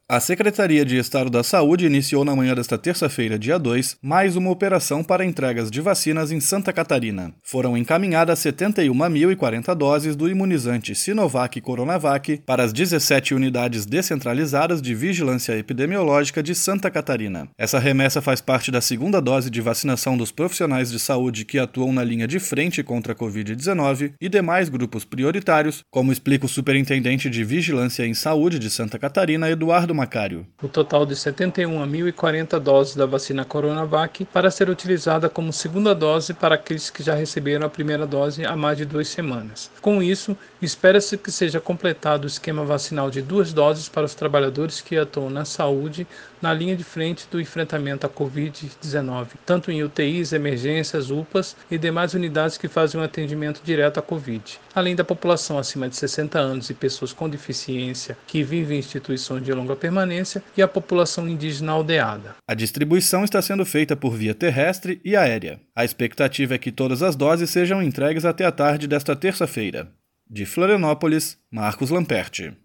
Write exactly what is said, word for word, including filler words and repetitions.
A Secretaria de Estado da Saúde iniciou na manhã desta terça-feira, dia dois, mais uma operação para entregas de vacinas em Santa Catarina. Foram encaminhadas setenta e uma mil e quarenta doses do imunizante Sinovac Coronavac para as dezessete unidades descentralizadas de vigilância epidemiológica de Santa Catarina. Essa remessa faz parte da segunda dose de vacinação dos profissionais de saúde que atuam na linha de frente contra a covid dezenove e demais grupos prioritários, como explica o superintendente de Vigilância em Saúde de Santa Catarina, Eduardo Macário. O total de setenta e uma mil e quarenta doses da vacina Coronavac para ser utilizada como segunda dose para aqueles que já receberam a primeira dose há mais de duas semanas. Com isso, espera-se que seja completado o esquema vacinal de duas doses para os trabalhadores que atuam na saúde na linha de frente do enfrentamento à covid dezenove, tanto em U T Is, emergências, U P As e demais unidades que fazem um atendimento direto à Covid, além da população acima de sessenta anos e pessoas com deficiência que vivem em instituições de longa permanência e a população indígena aldeada. A distribuição está sendo feita por via terrestre e aérea. A expectativa é que todas as doses sejam entregues até a tarde desta terça-feira. De Florianópolis, Marcos Lamperti.